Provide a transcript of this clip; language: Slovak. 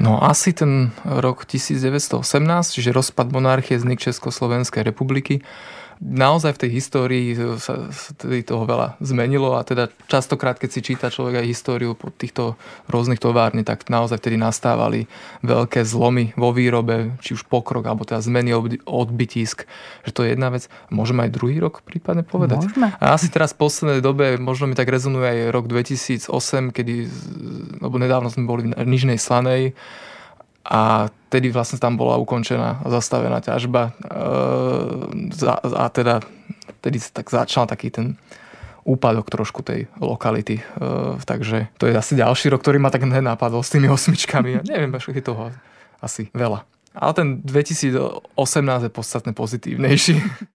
No asi ten rok 1918, čiže rozpad monarchie, vznik Československej republiky. Naozaj v tej histórii sa toho veľa zmenilo a teda častokrát, keď si číta človek aj históriu po týchto rôznych továrni, tak naozaj vtedy nastávali veľké zlomy vo výrobe, či už pokrok, alebo teda zmeny odbytísk. Že to je jedna vec. Môžeme aj druhý rok prípadne povedať? Môžeme. A asi teraz v poslednej dobe možno mi tak rezonuje aj rok 2008, kedy, lebo nedávno sme boli v Nižnej Slanej, a tedy vlastne tam bola ukončená a zastavená ťažba a teda tedy tak začal taký ten úpadok trošku tej lokality. Takže to je asi ďalší rok, ktorý ma tak nenapadol s tými osmičkami. Ja neviem, je toho asi veľa. Ale ten 2018 je podstatne pozitívnejší.